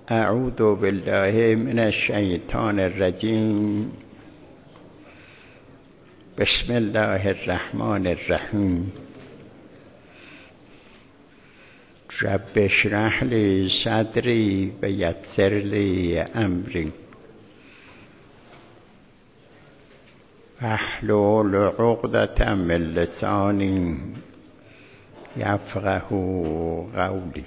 اعوذ بالله من الشیطان الرجیم. بسم الله الرحمن الرحیم. رب اشرح لی صدری و یسر لی امری واحلل عقدة من لسانی یفقهوا قولی.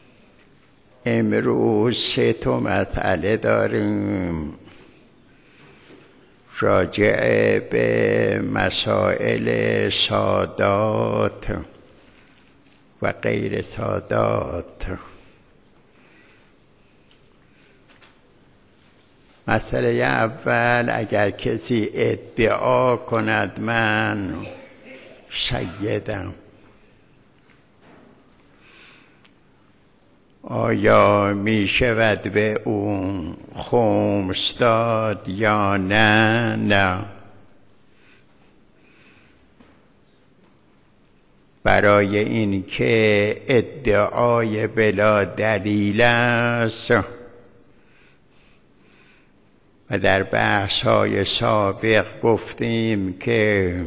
امروز 3 مسئله داریم راجع به مسائل سادات و غیر سادات. مسئله اول، اگر کسی ادعا کند من سیدم، آیا می شود به اون خمس داد یا نه؟ نه. برای اینکه ادعای بلا دلیل است و در بحث‌های سابق گفتیم که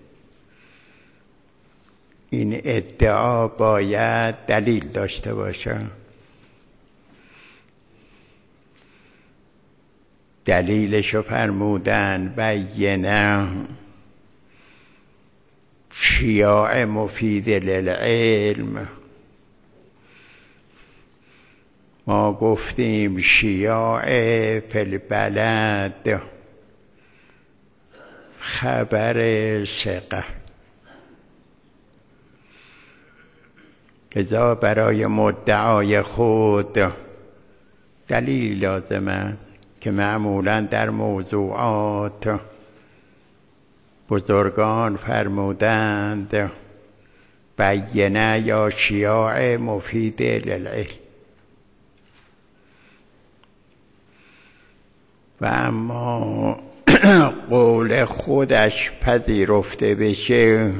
این ادعا باید دلیل داشته باشه. دلیلشو فرمودن بینه شیاع مفید للعلم. ما گفتیم شیاع فی البلد خبر ثقه، لذا برای مدعای خود دلیل لازم است که معمولاً در موضوعات بزرگان فرمودند بینه یا شیاع مفید للعلم. و اما قول خودش پذیرفته بشه،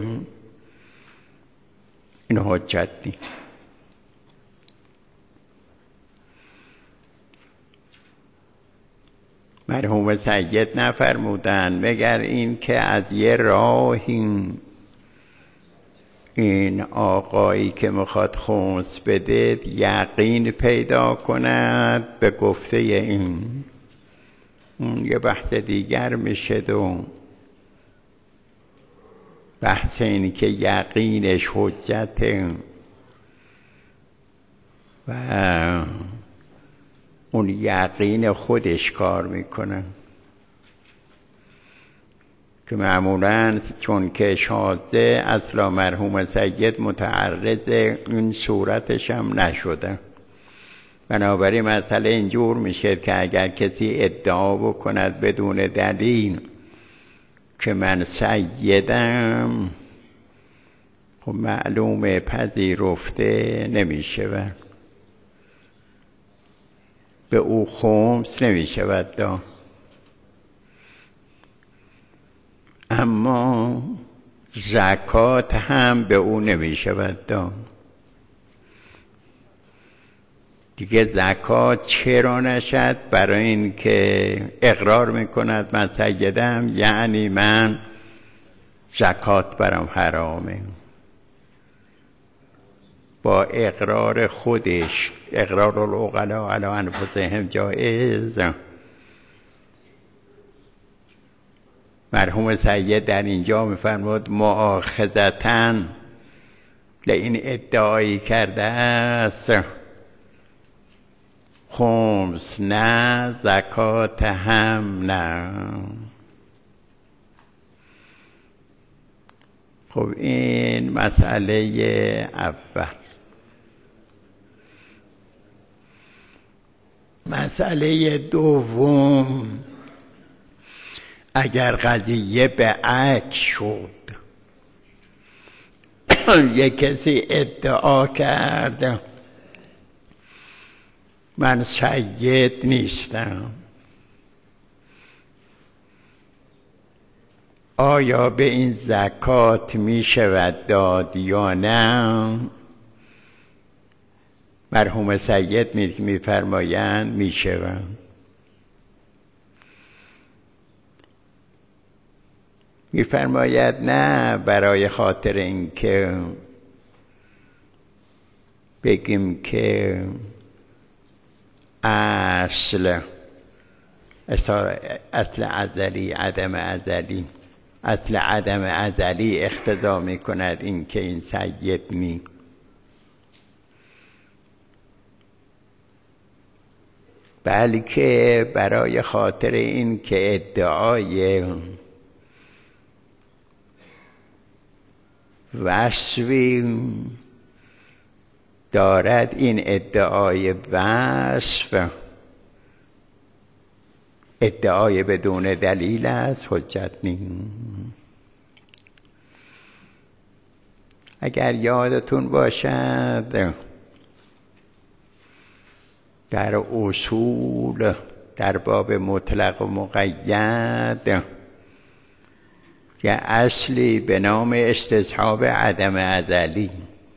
این حجت نیست. مرحوم سید نفرمودن مگر این که از یه راهی این آقایی که میخواد خمس بده یقین پیدا کند به گفته این. اون یه بحث دیگر میشه و بحث این که یقینش حجته و اون یقین خودش کار میکنه که معمولاً چون که شاذه اصلا مرحوم سید متعرض این صورتش هم نشده. بنابراین مسئله اینجور میشه که اگر کسی ادعا بکند بدون دلیل که من سیدم، خب معلومه پذیرفته نمیشه، به او خمس نمیشود داد. اما زکات هم به او نمیشود داد. دیگه زکات چرا نشد؟ برای این که اقرار میکند من سیدم، یعنی من زکات برام حرامه. با اقرار خودش، اقرار العقلاء علی انفسهم جایز. مرحوم سید در اینجا میفرمود مؤاخذتاً لئین ادعایی کرده است خمس نه، زکات هم نه. خب این مسئله اول. مسئله دوم، اگر قضیه به عکس شد، یک کسی ادعا کرد من سید نیستم، آیا به این زکات می شود داد یا نه؟ مرحوم سید میفرمایند میشوم. میفرماید نه برای خاطر اینکه بگیم که اصل ازلی عدم ازلی، اصل عدم ازلی اقتضا میکند این که این سید نی، بلکه برای خاطر این که ادعای وصفی دارد، این ادعای وصف ادعای بدون دلیل است، حجت نیست. اگر یادتون باشد در اصول در باب مطلق و مقید یه اصلی به نام استصحاب عدم ازلی،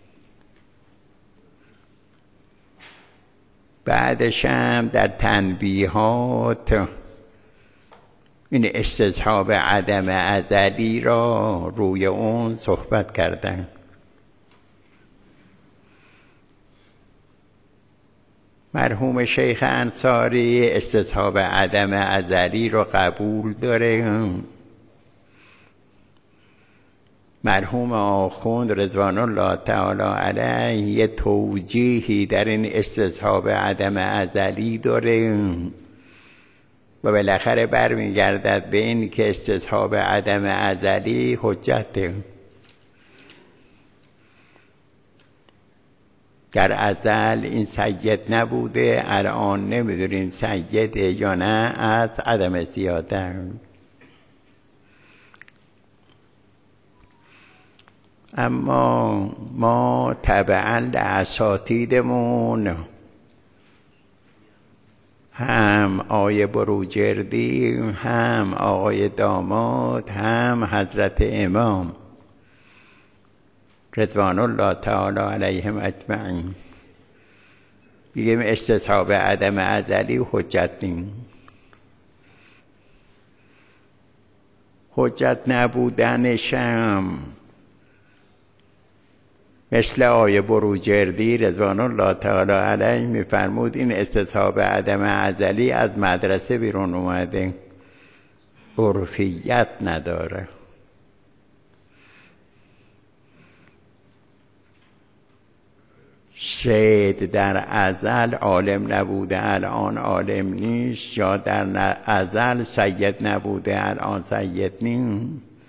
بعدش هم در تنبیهات این استصحاب عدم ازلی را روی اون صحبت کردن. مرحوم شیخ انصاری استصحاب عدم ازلی را قبول داره. مرحوم آخوند رضوان الله تعالی علیه یه توجیهی در این استصحاب عدم ازلی داره و بالاخره برمیگردد به این که استصحاب عدم ازلی حجته. در ازل این سید نبوده، الان نمیدونیم سیده یا نه، از عدم زیاده. اما ما طبعا اساتیدمون هم آقای بروجردی، هم آقای داماد، هم حضرت امام رضوان الله تعالی علیهم اجمعین میگیم استصحاب عدم ازلی حجت نیست. حجت نبودنشم مثل آیه بروجردی رضوان الله تعالی علیه میفرمود این استصحاب عدم ازلی از مدرسه بیرون اومده، عرفیت نداره. سید در ازل عالم نبوده الان عالم نیست، یا در ازل سید نبوده الان سید نیست.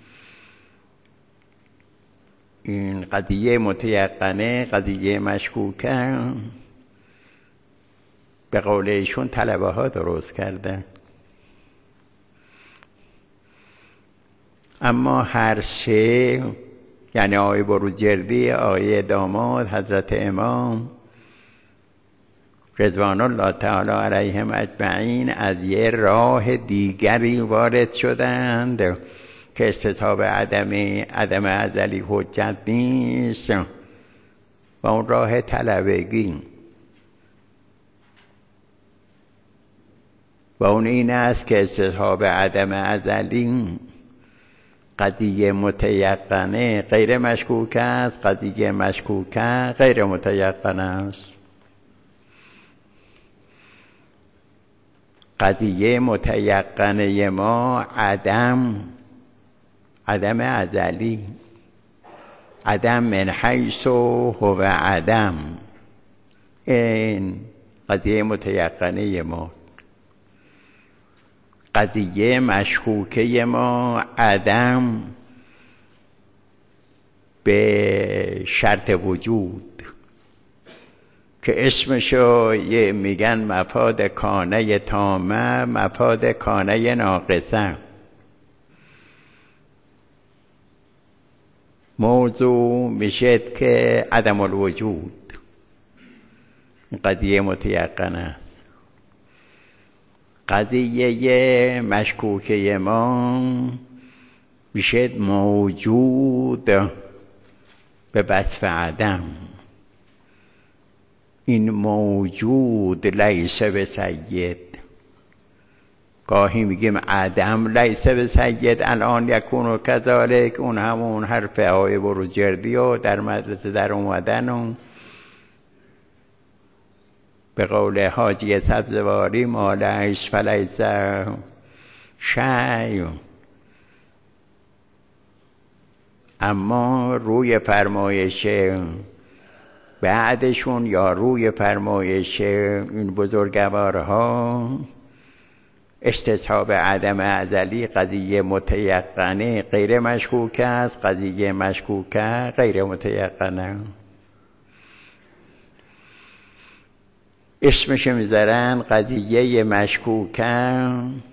این قضیه متیقنه، قضیه مشکوکه، به قول ایشون طلبه ها درست کرده. اما هر سه، یعنی آقای بروجردی، آقای داماد، حضرت امام رضوان الله تعالی علیهم اجمعین، از یه راه دیگری وارد شدند که استصحاب عدم ازلی حجت نیست، و اون راه طلبگی، و اون این است که استصحاب عدم ازلی قضیه متیقنه غیر مشکوک است، قضیه مشکوکه غیر متیقنه است. قضیه متیقنه ما عدم ازلی، عدم من حیث هو عدم، این قضیه متیقنه ماست. قضیه مشکوکه ما عدم به شرط وجود که اسمشو میگن مفاد کانه تامه، مفاد کانه ناقصه. موضوع میشه که عدم الوجود، قضیه متیقن است. قضیه مشکوکه ما میشه موجود به وصف عدم، این موجود لیس به سید. گاهی میگیم عدم لیس به سید الان یکون و کذالک، اون همون حرف آقای بروجردی و در مدرسه در اومدن و به قول حاجی سبزواری ما لیس فلیس شیء. اما روی فرمایش بعدشون یا روی فرمایش این بزرگوارها استصحاب عدم ازلی قضیه متیقنه غیر مشکوک است، قضیه مشکوکه غیر متیقنه. اسمش میذارن قضیه مشکوکه،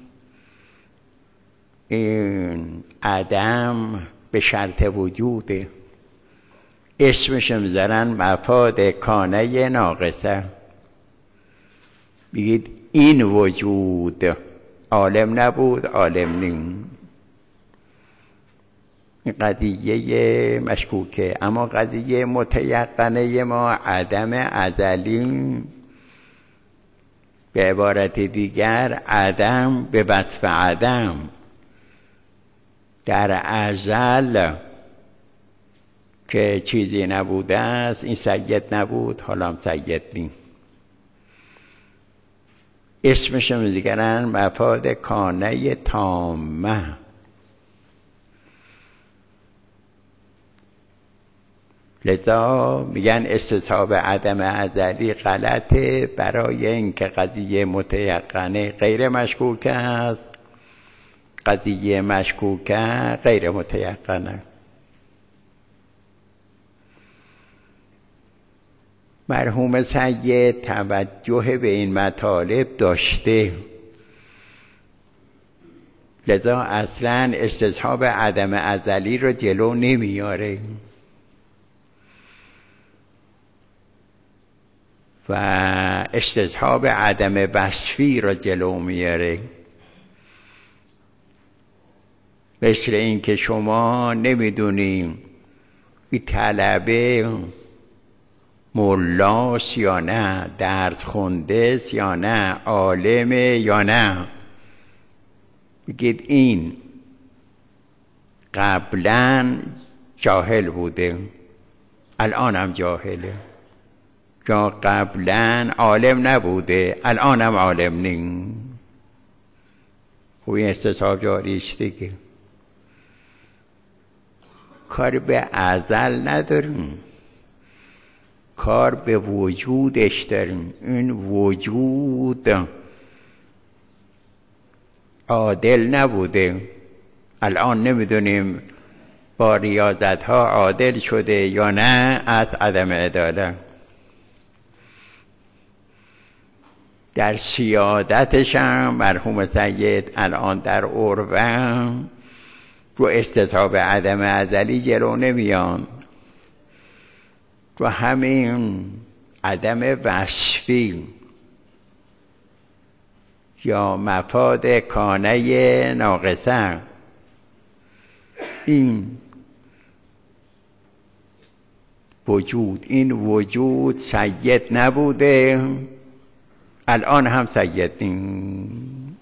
این عدم به شرط وجوده. اسمش میذارن مفاد کانه ناقصه. بگید این وجود عالم نبود، عالم نیم. این قضیه مشکوکه. اما قضیه متیقنه ما عدم ازلی، به عبارت دیگر عدم به وصف عدم. در ازل که چیزی نبوده است، این سید نبود حالا هم سید نیم. اسمش میگن مفاد کانه تامه. لذا میگن استصحاب عدم ازلی غلطه، برای اینکه قضیه متیقنه غیر مشکوکه است، قضیه مشکوکه غیر متیقنه. مرحوم سید توجه به این مطالب داشته، لذا اصلا استصحاب عدم ازلی رو جلو نمیاره و استصحاب عدم وصفی رو جلو میاره. مثل این که شما نمیدونیم این طلبه مولاست یا نه، درس خونده است یا نه، عالمه یا نه. بگید این قبلا جاهل بوده الان هم جاهله، یا قبلا عالم نبوده الان هم عالم نیم. خب این استصحاب جاریش دیگه. کار به ازل نداریم، کار به وجودش داریم. این وجود عادل نبوده، الان نمیدونیم با ریاضت ها عادل شده یا نه از عدم عدالت. در سیادتش هم مرحوم سید الان در عروه رو استصحاب عدم ازلی جلو نمیان، و همین عدم وصفی یا مفاد کانه ناقصه، این وجود سید نبوده الان هم سید نیم.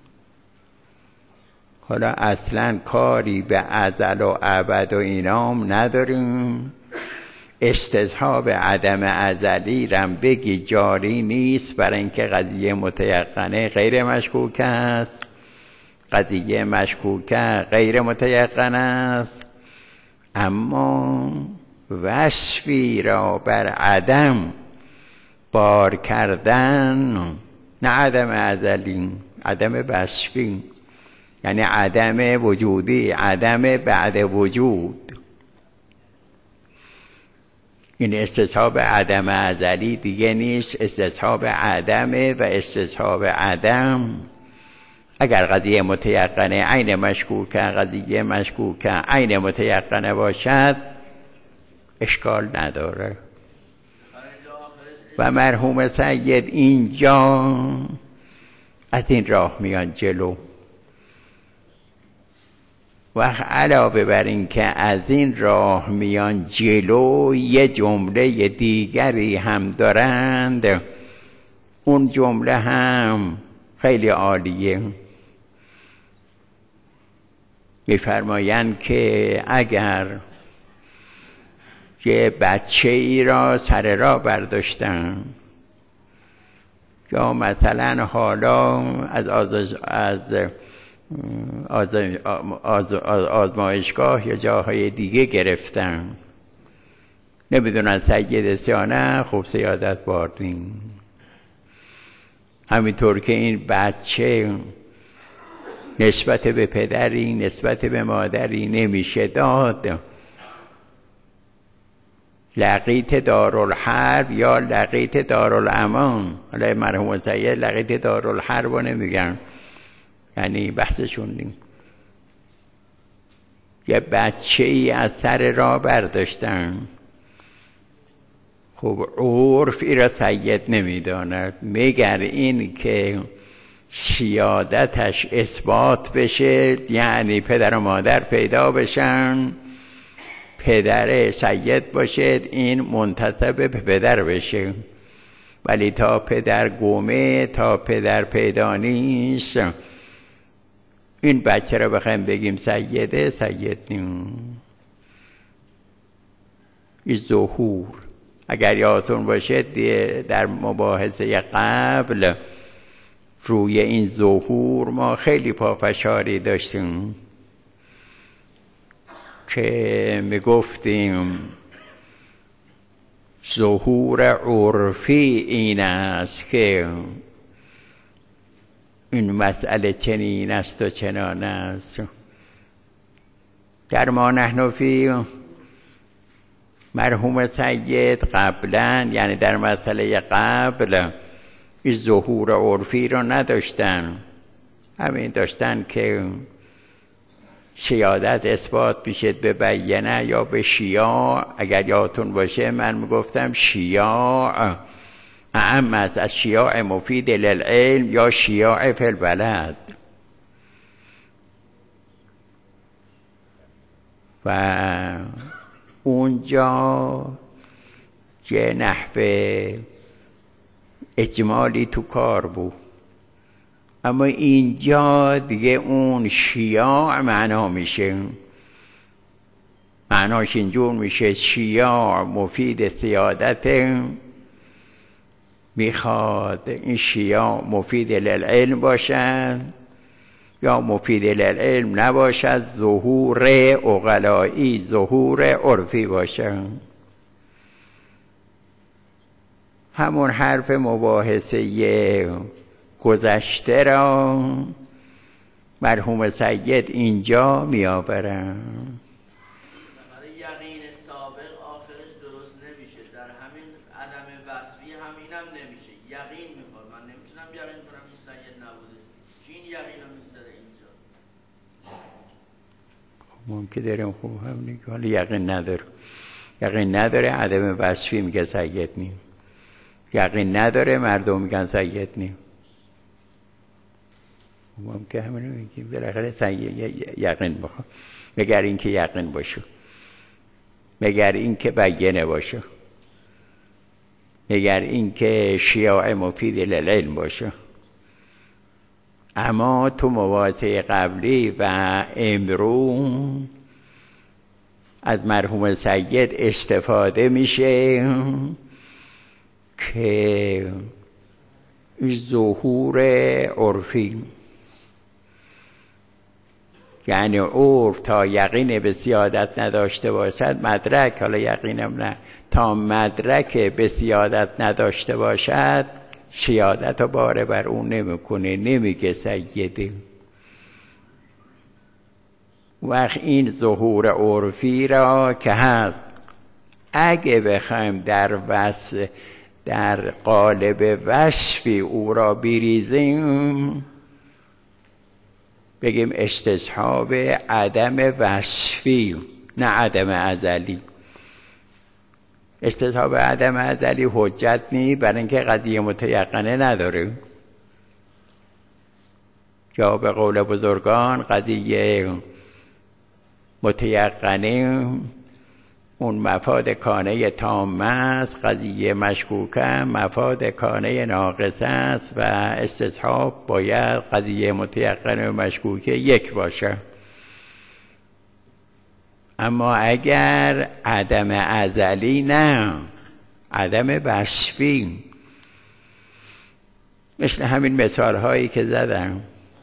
حالا اصلا کاری به ازل و ابد و اینام نداریم. استصحاب عدم ازلی رم بگی جاری نیست، برای اینکه قضیه متیقنه غیر مشکوک است، قضیه مشکوکه غیر متیقن است. اما وصفی را بر عدم بار کردن، نه عدم ازلی، عدم وصفی، یعنی عدم وجودی، عدم بعد وجود. این استصحاب عدم ازلی دیگه نیست، استصحاب عدمه و استصحاب عدم. اگر قضیه متیقنه عین مشکوکه، قضیه مشکوکه عین متیقنه باشد اشکال نداره. و مرحوم سید اینجا از این راه میان جلو و علاوه بر این که از این راه میان جلو یه جمله دیگری هم دارند، اون جمله هم خیلی عالیه. میفرمایند که اگر یه بچه ای را سر راه برداشتن یا مثلا حالا از آزمایشگاه یا جاهای دیگه گرفتن، نمیدونن سید است یا نه، خب سیادت باردین. همینطور که این بچه نسبت به پدری نسبت به مادری نمیشه داد، لقیت دارالحرب یا لقیت دارالامان. حالا مرحوم سید لقیت دارالحرب رو نمیگن، یعنی بحثشون نیم. یه بچه ای از سر راه برداشتن، خب عرف ای را سید نمیداند، مگر این که سیادتش اثبات بشه، یعنی پدر و مادر پیدا بشن، پدر سید باشد، این منتسب به پدر بشه. ولی تا پدر گمه، تا پدر پیدا نیست، این بچه رو بخوایم بگیم سیده، سید نیم. این ظهور، اگر یادتون باشه در مباحثه قبل روی این ظهور ما خیلی پافشاری داشتیم که میگفتیم ظهور عرفی این است که این مسئله چنین است و چنان است. در ما نحن فی مرحوم سید قبلا، یعنی در مسئله قبل، این ظهور عرفی رو نداشتن، همین داشتن که سیادت اثبات بشد به بیانه یا به شیاع. اگر یادتون باشه من میگفتم شیاع اعم است از شیاع مفید للعلم یا شیاع فی البلد. و اونجا یه نحوه اجمالی تو کار بود، اما اینجا دیگه اون شیاع معنا میشه، معناش اینجور میشه شیاع مفید سیادت، میخواد این شیاع مفید للعلم باشد یا مفید للعلم نباشد، ظهور عقلایی ظهور عرفی باشد. همون حرف مباحثه گذشته را مرحوم سید اینجا می آورن. یقین سابق آخرش درست نمیشه، در همین عدم وصفی همینم نمیشه، یقین میخواد. من نمیتونم یقین کنم این سید نبوده، چی این یقین رو میذاره اینجا؟ ممکن داریم خوب هم نگه، حالا یقین نداره عدم وصفی میگه سید نیم، یقین نداره مردم میگن سید نیم. ممکن همینو میگیم بالاخره یقین بخوام، مگر این که یقین باشه، مگر این که بیانه باشه، مگر این که شیاع مفید للعلم باشه. اما تو مواضع قبلی و امرو از مرحوم سید استفاده میشه که ظهور عرفی، یعنی عرف تا یقین به سیادت نداشته باشد، مدرک، حالا یقینم نه، تا مدرک به سیادت نداشته باشد سیادت رو باره بر اون نمیکنه، نمیگه سیده. وقت این ظهور عرفی را که هست، اگه بخوایم در قالب وصفی او را بریزیم، بگیم استصحاب عدم وصفی نه عدم ازلی. استصحاب عدم ازلی حجت نی، برای اینکه قضیه متیقنه نداره، یا به قول بزرگان قضیه متیقنه اون مفاد کانه تام است، قضیه مشکوکه مفاد کانه ناقص است و استصحاب باید قضیه متیقنه و مشکوکه یک باشه. اما اگر عدم ازلی نه، عدم وصفی، مثل همین مثال هایی که زدم،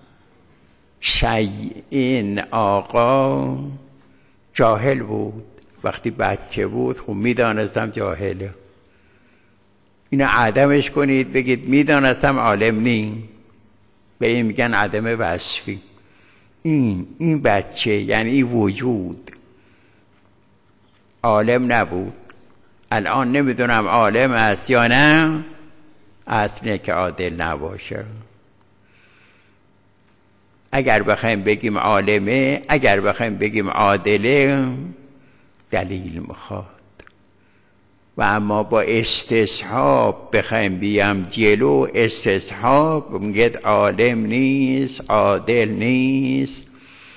این آقا جاهل بود، وقتی بچه بود خب میدانستم جاهله، اینو عدمش کنید بگید میدانستم عالم نی، به این میگن عدم وصفی. این بچه یعنی این وجود عالم نبود، الان نمیدونم عالم است یا نه، اصله که عادل نباشه. اگر بخوایم بگیم عالمه، اگر بخوایم بگیم عادله، دلیل میخواد. و اما با استصحاب بخوایم بیام جلو، استصحاب میگه عالم نیست، عادل نیست،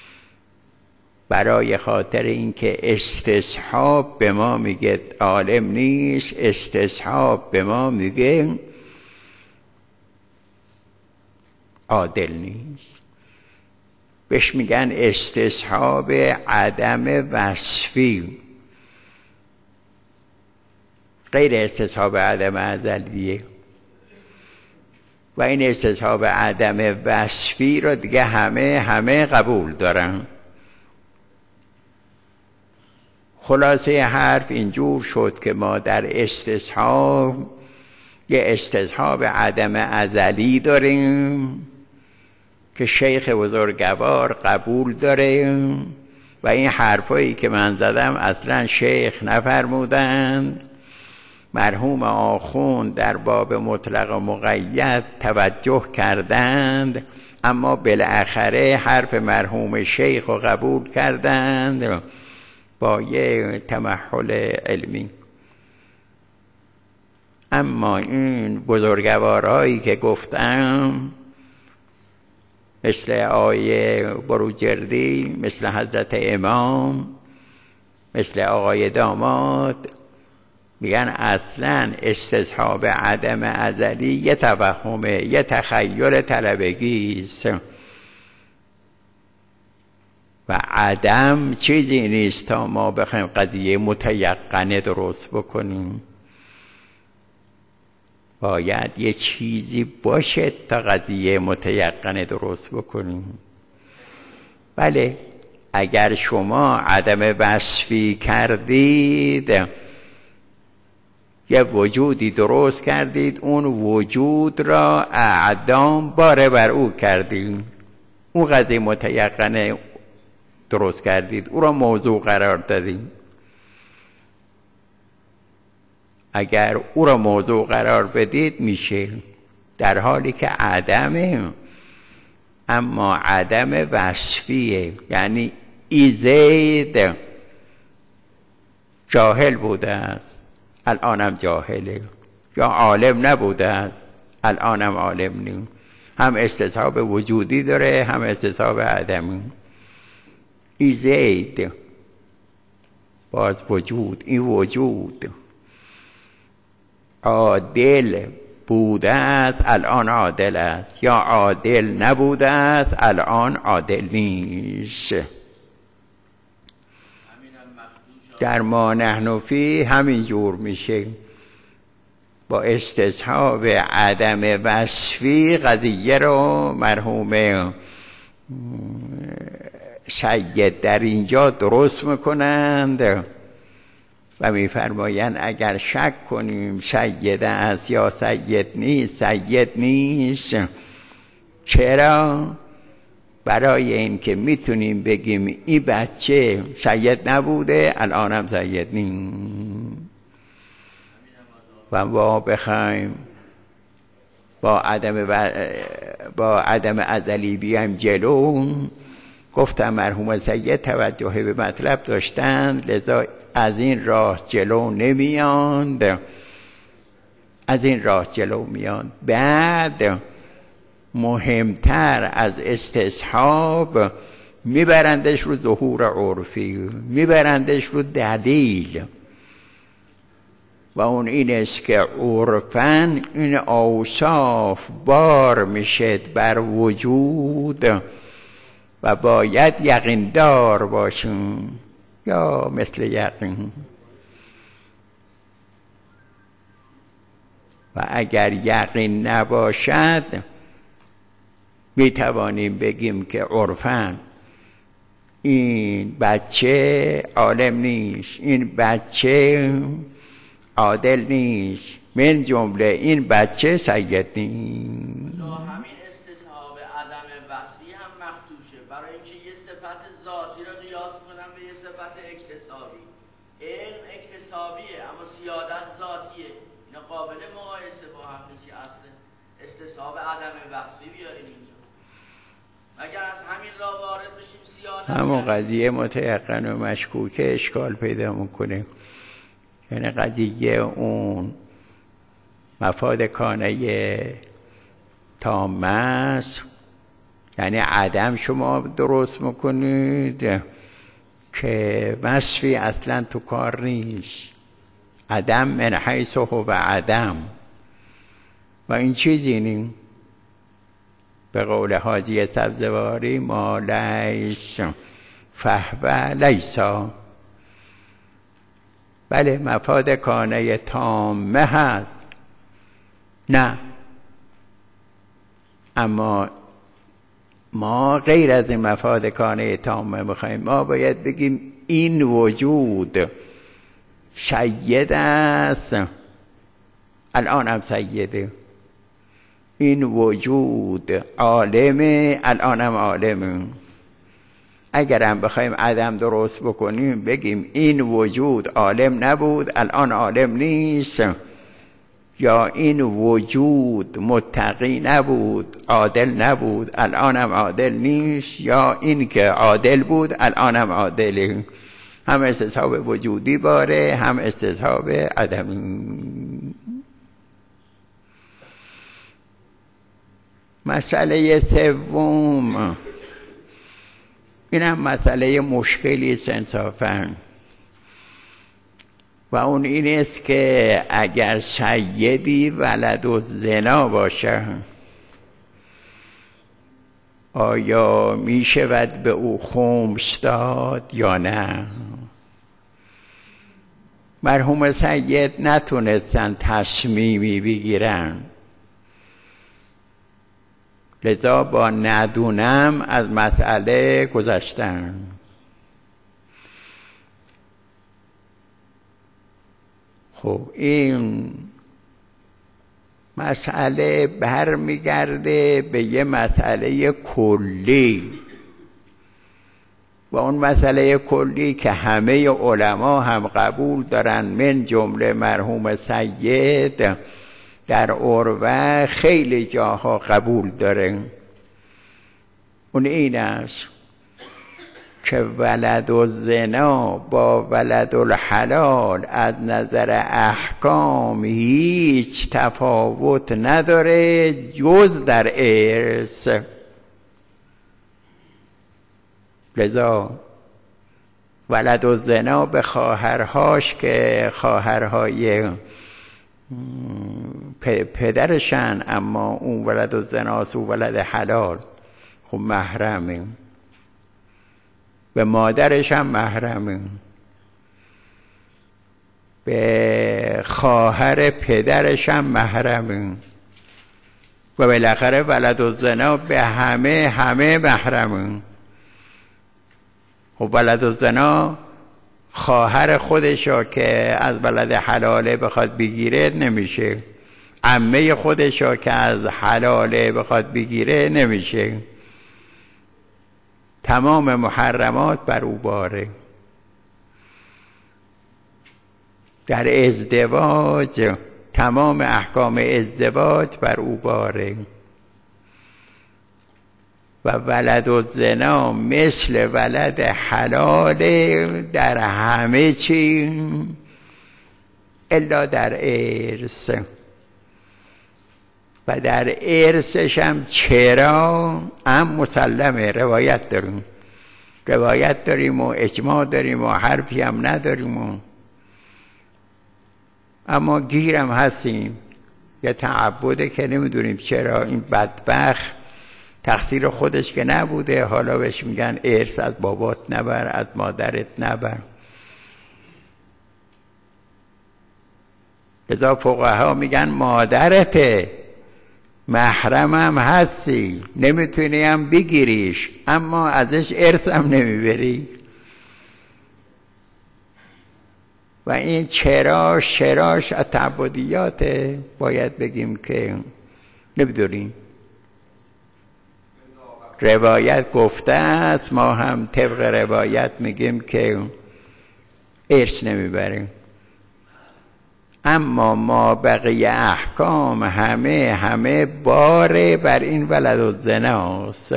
برای خاطر اینکه استصحاب به ما میگه عالم نیست، استصحاب به ما میگه عادل نیست. بهش میگن استصحاب عدم وصفی، غیر استصحاب عدم ازلیه. و این استصحاب عدم وصفی رو دیگه همه قبول دارن. خلاصه حرف اینجور شد که ما در استصحاب یه استصحاب عدم ازلی داریم که شیخ بزرگوار قبول داره و این حرفایی که من زدم اصلا شیخ نفرمودند، مرحوم آخوند در باب مطلق و مقید توجه کردند، اما بالاخره حرف مرحوم شیخ رو قبول کردند با یه تمحل علمی. اما این بزرگوارهایی که گفتم مثل آقای بروجردی، مثل حضرت امام، مثل آقای داماد، میگن اصلا استصحاب عدم ازلی یه توهمه، یه تخیل طلبگی است و عدم چیزی نیست تا ما بخوایم قضیه متیقنه درست بکنیم. باید یه چیزی باشه تا قضیه متیقنه درست بکنیم. بله، اگر شما عدم وصفی کردید، یه وجودی درست کردید، اون وجود را اعدام باره بر او کردید، اون قضیه متیقنه درست کردید، او را موضوع قرار دادید. اگر او را موضوع قرار بدید میشه، در حالی که عدمه، اما عدم وصفیه. یعنی زید جاهل بوده است، الانم جاهله، یا عالم نبوده است، الانم عالم نیست. هم استصحاب وجودی داره، هم استصحاب عدمی. زید باز وجود، این وجود عادل بوده است، الان عادل است، یا عادل نبوده است، الان عادل نیست. در ما نحن فی همین جور میشه. با استصحاب عدم وصفی قضیه رو مرحوم سید در اینجا درست میکنند و میفرمایند اگر شک کنیم سید است یا سید نیست، سید نیست. چرا؟ برای این که میتونیم بگیم این بچه سید نبوده، الانم سید نیست. و ما بخوایم با عدم ازلی بیایم جلو، گفتم مرحوم سید توجه به مطلب داشتند، لذا از این راه جلو نمیاند، از این راه جلو میاند. بعد مهمتر از استصحاب میبرندش رو ظهور عرفی، میبرندش رو دلیل، و اون این است که عرفن این اوصاف بار میشد بر وجود و باید یقین دار باشیم یا مثل یقین. و اگر یقین نباشد میتوانیم بگیم که عرفن این بچه عالم نیست، این بچه عادل نیست، من جمله این بچه سید نیست. همین استصحاب عدم وصفی هم مخدوشه، برای اینکه یه صفت ذاتی رو قیاس کنم به یه صفت اکتسابی. علم اکتسابیه اما سیادت ذاتیه، اینا قابل مقایسه با هم نیست. اصل استصحاب عدم وصفی بیاریم اینجا، اگر از همین را وارد بشیم سیادت همون قضیه متیقن و مشکوکه اشکال پیدا میکنه. یعنی قضیه اون مفاد کانه تامه است، یعنی عدم شما درست میکنید که وصفی اصلا تو کار نیست. عدم من حیث هو عدم، و این چیزی نیست. به قول حاجی سبزواری ما لیس فهو لیسا. بله مفاد کانه تامه هست، نه، اما ما غیر از این مفاد کانه تامه میخوایم. ما باید بگیم این وجود سید است، الان هم سیده. این وجود عالمه، الان هم عالمه. اگر هم بخوایم عدم درست بکنیم بگیم این وجود عالم نبود، الان عالم نیست، یا این وجود متقی نبود، عادل نبود، الان هم عادل نیست، یا این که عادل بود الان هم عادله. هم استصحاب وجودی باره، هم استصحاب عدمی. مسئله سوم، این هم مسئله مشکلی است انصافاً، و اون این است که اگر سیدی ولد و زنا باشه آیا می شود به او خمس داد یا نه؟ مرحوم سید نتونستن تصمیمی بگیرن، لذا با ندونم از مسئله گذشتن. خب این مسئله برمیگرده به یه مسئله کلی، و اون مسئله کلی که همه علما هم قبول دارن، من جمله مرحوم سید در عروه خیلی جاها قبول داره. اون این است که ولد الزنا با ولد الحلال از نظر احکام هیچ تفاوت نداره جز در ارث. لذا ولد الزنا به خواهرهاش که خواهرهای پدرشن، اما اون ولد الزناست و ولد حلال، خب محرمه. به مادرش هم محرمه، به خواهر پدرش هم محرمه، و بالاخره ولد الزنا به همه محرمه. خب ولد الزنا خواهر خودشو که از ولد حلاله بخواد بگیره نمیشه، عمه خودشو که از حلاله بخواد بگیره نمیشه. تمام محرمات بر او باره. در ازدواج تمام احکام ازدواج بر او باره، و ولد الزنا مثل ولد حلاله در همه چی الا در ارث. و در ارثش هم چرا هم مسلمه، روایت داریم روایت داریم و اجماع داریم و حرفی هم نداریم اما گیرم هستیم. یه تعبده که نمیدونیم چرا این بدبخت تقصیر خودش که نبوده، حالا بهش میگن ارث از بابات نبر، از مادرت نبر. لذا فقها میگن مادرته، محرمم هستی، نمیتونی هم بگیریش، اما ازش ارث هم نمیبری. و این چراش از تعبدیاته. باید بگیم که نمیدونیم، روایت گفته است، ما هم طبق روایت میگیم که ارث نمیبریم. اما ما بقیه احکام همه باره بر این ولد الزناست.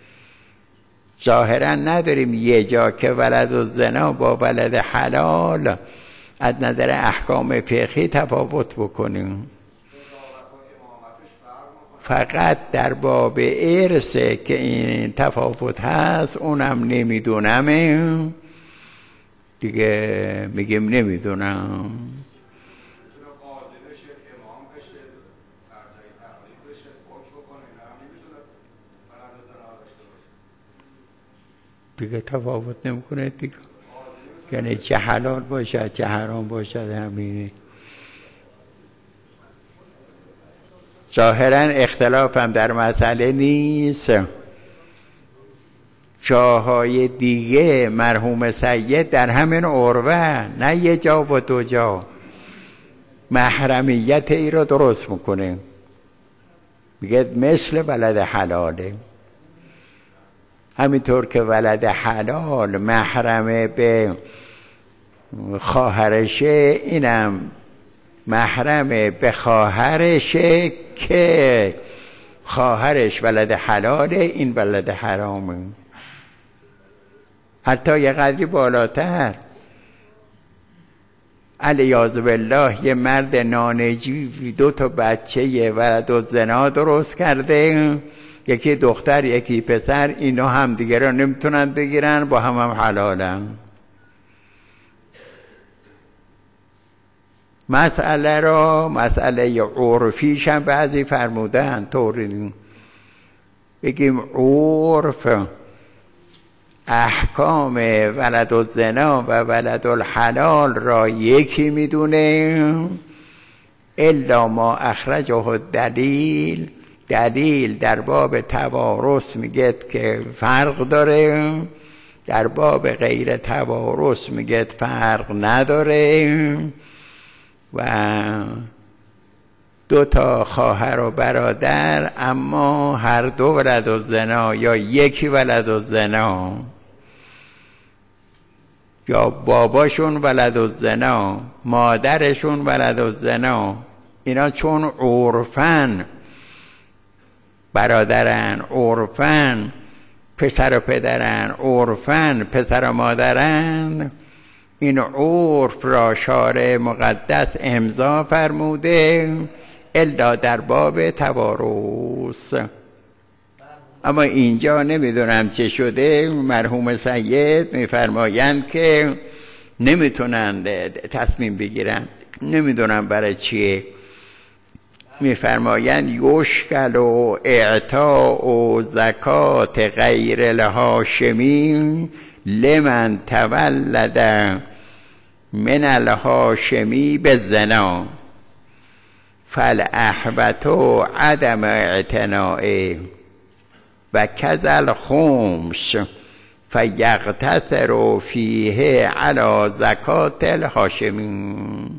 ظاهرا نداریم یه جا که ولد الزنا با ولد حلال از نظر احکام فقهی تفاوت بکنیم. فقط در باب ارثه که این تفاوت هست، اونم نمیدونم دیگه، میگیم نمیدونم. دیگه تفاوت نمیکنه دیگه، یعنی چه حلال باشد چه حرام باشد همینه. ظاهرا اختلاف هم در مسئله نیست. جاهای دیگه مرحوم سید در همین عروه، نه یه جا و دو جا، محرمیت ای رو درست میکنه، میگه مثل ولد حلاله. همینطور که ولد حلال محرمه به خواهرشه، اینم محرمه به خواهرشه که خواهرش ولد حلاله، این ولد حرامه. حتی یه قدری بالاتر، علیاذ بالله یه مرد نانجیوی 2 بچه ولد الزنا درست کرده، یکی دختر یکی پسر، اینا هم دیگه را نمیتونن بگیرن، با هم حلالن. مسئله عرفیش هم بعضی فرمودن، طوری بگیم عرف احکام ولد الزنا و ولد الحلال را یکی میدونه، الا ما اخرجه دلیل در باب توارث میگه که فرق داره، در باب غیر توارث میگه فرق نداره. و 2 خواهر و برادر، اما هر 2 ولد الزنا یا یکی ولد الزنا، یا باباشون ولد الزنا مادرشون ولد الزنا، اینا چون عرفن برادرن، عرفن پسر و پدرن، عرفن پسر و مادرن، این عرف را شارع مقدس امضا فرموده الا در باب توارث. اما اینجا نمیدونم چه شده، مرحوم سید میفرمایند که نمیتونن تصمیم بگیرن، نمیدونم برای چیه. میفرمایند یشکل و اعطاء و زکات غیر الهاشمی لمن تولد من الهاشمی بالزنا فالاحبط عدم اعتناء و کذا الخمس فیقتصر فیه علی زکات الهاشمی.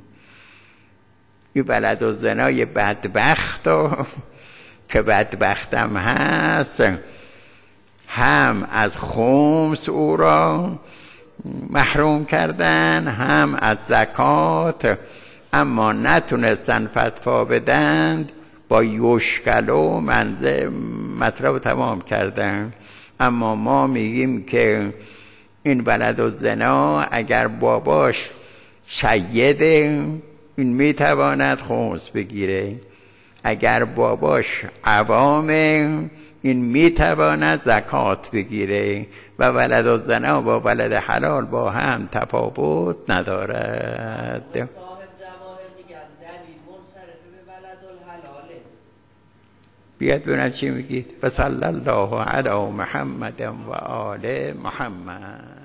این ولد الزنای بدبخت که بدبختم هست، هم از خمس او را محروم کردن، هم از زکات، اما نتونستن فتوا بدند، با یشکلو مطلب تمام کردن. اما ما میگیم که این ولد الزنا اگر باباش سیده، این میتواند خمس بگیره، اگر باباش عوامه این میتواند زکات بگیره و ولد الزنا با ولد حلال با هم تفاوت ندارد. صاحب جواهر میگن دلیل منصرف به ولد الحلاله. بیاد ببینم چی میگید. و صلی الله علی محمد و آل محمد.